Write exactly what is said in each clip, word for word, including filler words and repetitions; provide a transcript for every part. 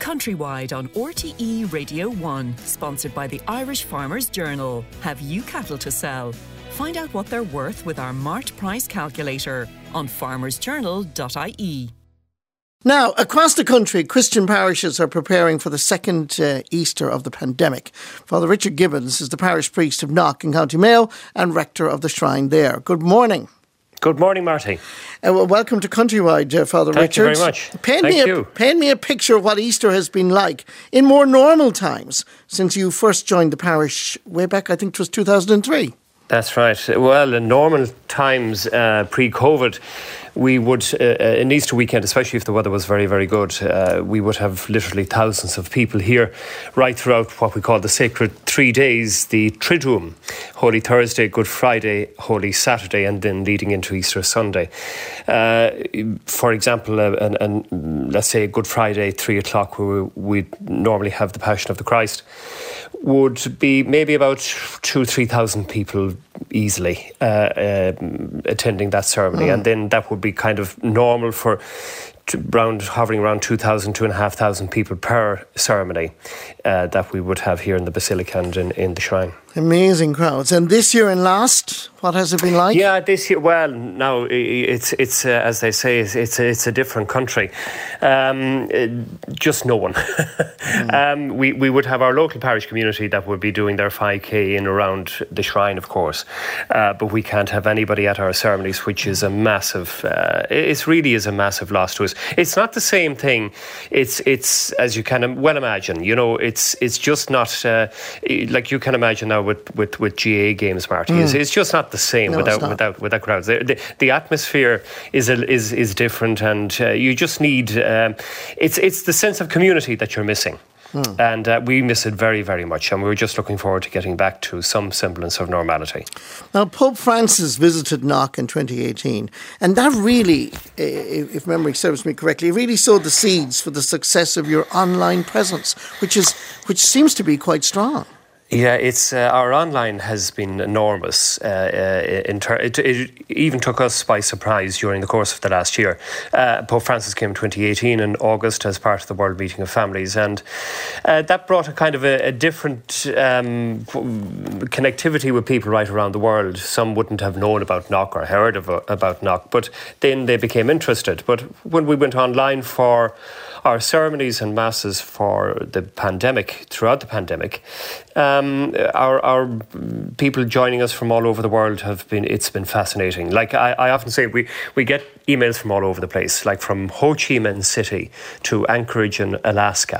Countrywide on R T E Radio one, sponsored by the Irish Farmers Journal. Have you cattle to sell? Find out what they're worth with our Mart Price Calculator on farmers journal dot I E. Now, across the country, Christian parishes are preparing for the second uh, Easter of the pandemic. Father Richard Gibbons is the parish priest of Knock in County Mayo and rector of the shrine there. Good morning. Good morning, Marty. Uh, well, welcome to Countrywide, uh, Father Thank Richard. Thank you very much. Paint Thank me a, you. Paint me a picture of what Easter has been like in more normal times since you first joined the parish way back, I think it was two thousand three. That's right. Well, in normal times, uh, pre-COVID, we would, uh, in Easter weekend, especially if the weather was very, very good, uh, we would have literally thousands of people here right throughout what we call the sacred three days, the Triduum, Holy Thursday, Good Friday, Holy Saturday, and then leading into Easter Sunday. Uh, for example, uh, and, and let's say Good Friday, three o'clock, where we'd normally have the Passion of the Christ, would be maybe about two, three thousand people easily uh, uh, attending that ceremony, mm. and then that would be kind of normal for around hovering around two thousand, two and a half thousand people per ceremony uh, that we would have here in the Basilica and in, in the shrine. Amazing crowds. And this year and last, what has it been like? Yeah, this year, well, now it's it's uh, as they say, it's it's a, it's a different country. Um, just no one. mm. um, we we would have our local parish community that would be doing their five K in around the shrine, of course, uh, but we can't have anybody at our ceremonies, which is a massive. Uh, it really is a massive loss to us. It's not the same thing. It's it's as you can well imagine. You know, it's it's just not uh, like you can imagine now. With, with, with G A A games, Marty, mm. it's, it's just not the same no, without without without crowds. The, the, the atmosphere is a, is is different, and uh, you just need. Um, it's it's the sense of community that you're missing, mm. and uh, we miss it very very much. And we're just looking forward to getting back to some semblance of normality. Now, Pope Francis visited Knock in twenty eighteen, and that really, if memory serves me correctly, really sowed the seeds for the success of your online presence, which is which seems to be quite strong. Yeah, it's uh, our online has been enormous. Uh, uh, in ter- it, it even took us by surprise during the course of the last year. Uh, Pope Francis came in twenty eighteen in August as part of the World Meeting of Families, and uh, that brought a kind of a, a different um, connectivity with people right around the world. Some wouldn't have known about Knock or heard of, about Knock, but then they became interested. But when we went online for our ceremonies and masses for the pandemic, throughout the pandemic, um, our our people joining us from all over the world have been, it's been fascinating. Like I, I often say, we, we get emails from all over the place, like from Ho Chi Minh City to Anchorage in Alaska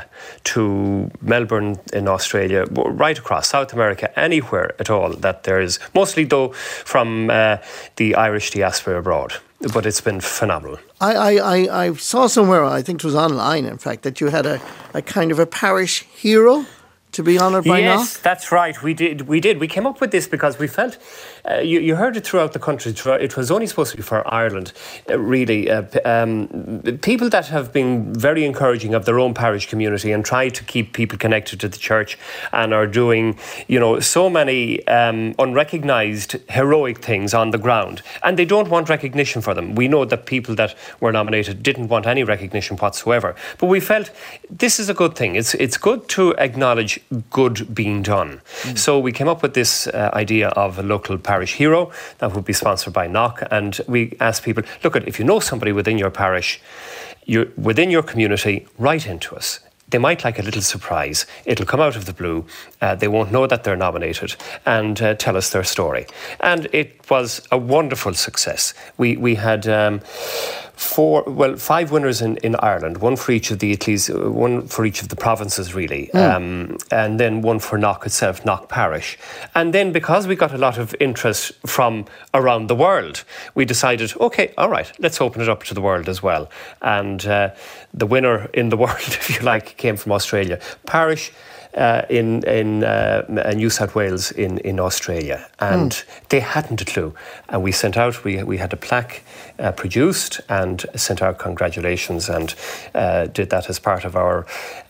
to Melbourne in Australia, right across South America, anywhere at all that there is, mostly though from uh, the Irish diaspora abroad. But it's been phenomenal. I, I, I saw somewhere, I think it was online, in fact, that you had a, a kind of a parish hero to be honoured by Knock? Yes, that's right. We did. We did. We came up with this because we felt, uh, you, you heard it throughout the country. It was only supposed to be for Ireland, uh, really. Uh, um, people that have been very encouraging of their own parish community and try to keep people connected to the church and are doing, you know, so many um, unrecognised heroic things on the ground. And they don't want recognition for them. We know that people that were nominated didn't want any recognition whatsoever. But we felt this is a good thing. It's, it's good to acknowledge good being done. Mm. So we came up with this uh, idea of a local parish hero that would be sponsored by Knock, and we asked people, look, at if you know somebody within your parish, you within your community, write into us. They might like a little surprise. It'll come out of the blue. Uh, they won't know that they're nominated, and uh, tell us their story. And it was a wonderful success. We we had um, four, well, five winners in, in Ireland, one for each of the Ecclesi- one for each of the provinces, really, mm. um, and then one for Knock itself, Knock Parish. And then because we got a lot of interest from around the world, we decided, okay, all right, let's open it up to the world as well. And uh, the winner in the world, if you like, came from Australia. Parish uh, in in uh, New South Wales in, in Australia. And mm. they hadn't a clue. And we sent out, we we had a plaque uh, produced and sent out congratulations, and uh, did that as part of our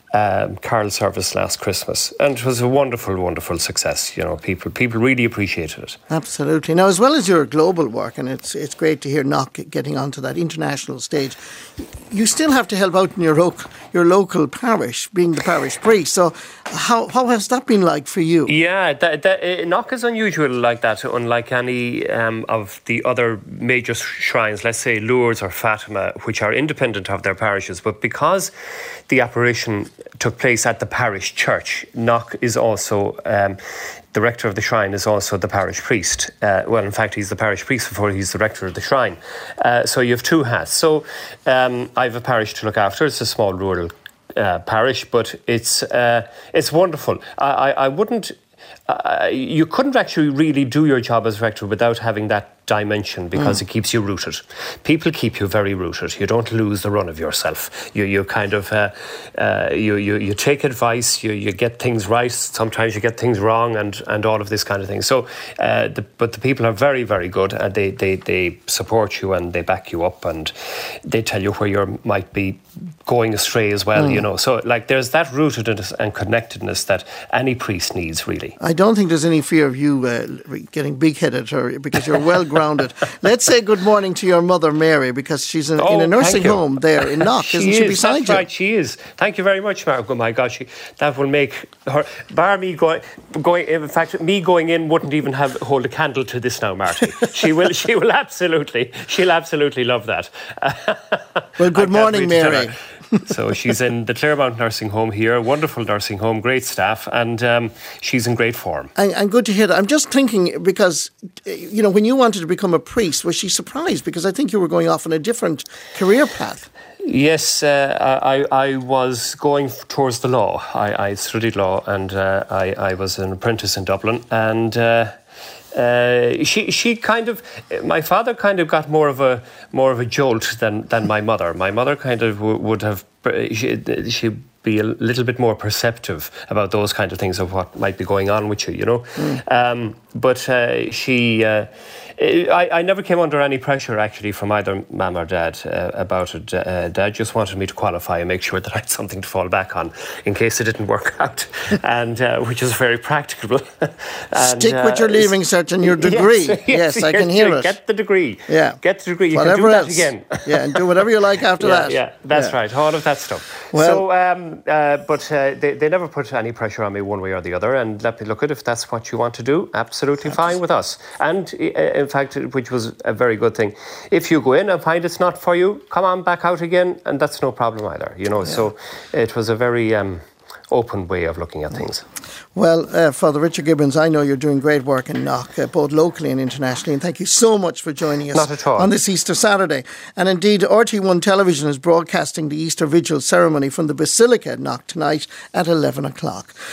um, carol service last Christmas, and it was a wonderful, wonderful success. You know, people people really appreciated it. Absolutely. Now, as well as your global work, and it's it's great to hear Knock getting onto that international stage, you still have to help out in your local your local parish, being the parish priest. So, how how has that been like for you? Yeah, that, that, uh, Knock is unusual like that, unlike any um, of the other major shrines, let's say Lourdes or Fatima, which are independent of their parishes. But because the apparition took place at the parish church, Knock is also, um, the rector of the shrine is also the parish priest. Uh, well, in fact, he's the parish priest before he's the rector of the shrine. Uh, so you have two hats. So um, I have a parish to look after. It's a small rural uh, parish, but it's uh, it's wonderful. I, I, I wouldn't... Uh, you couldn't actually really do your job as rector without having that dimension, because mm. it keeps you rooted. People keep you very rooted. You don't lose the run of yourself. You you kind of uh, uh, you, you you take advice. You you get things right. Sometimes you get things wrong, and, and all of this kind of thing. So, uh, the, but the people are very very good, and they, they they support you and they back you up, and they tell you where you might be going astray as well. Mm. You know, so like there's that rootedness and connectedness that any priest needs, really. I don't think there's any fear of you uh, getting big-headed, or because you're well grounded. Let's say good morning to your mother, Mary, because she's in, oh, in a nursing home there in Knock, isn't she, is, beside that's you? Right, she is. Thank you very much, Mark. Oh my gosh, she, that will make her, bar me going, going, in fact, me going in wouldn't even have hold a candle to this now, Marty. She will, she will absolutely, she'll absolutely love that. Well, good morning, Mary. So she's in the Claremont Nursing Home here, wonderful nursing home, great staff, and um, she's in great form. And, and good to hear that. I'm just thinking, because, you know, when you wanted to become a priest, was she surprised? Because I think you were going off on a different career path. Yes, uh, I, I was going towards the law. I, I studied law, and uh, I, I was an apprentice in Dublin, and... Uh, Uh, she she kind of my father kind of got more of a more of a jolt than than my mother. My mother kind of w- would have she she'd be a little bit more perceptive about those kind of things, of what might be going on with you, you know. Mm. Um, but uh, she. Uh, I, I never came under any pressure, actually, from either Mum or Dad uh, about it. Uh, Dad just wanted me to qualify and make sure that I had something to fall back on in case it didn't work out, and uh, which is very practicable. and, Stick with uh, your leaving cert and your degree. Yes, yes, yes I can hear it. Get the degree. Yeah. Get the degree. You whatever can do else. that again. Yeah, and do whatever you like after yeah, that. Yeah, that's yeah. right. All of that stuff. Well, so, um, uh, but uh, they, they never put any pressure on me one way or the other, and let me look at it. If that's what you want to do, absolutely that's fine with us. And uh, in fact, which was a very good thing. If you go in and find it's not for you, come on back out again, and that's no problem either. You know, yeah. So it was a very um, open way of looking at things. Well, uh, Father Richard Gibbons, I know you're doing great work in Knock, uh, both locally and internationally, and thank you so much for joining us Not at all. on this Easter Saturday. And indeed, R T one Television is broadcasting the Easter Vigil ceremony from the Basilica at Knock tonight at eleven o'clock.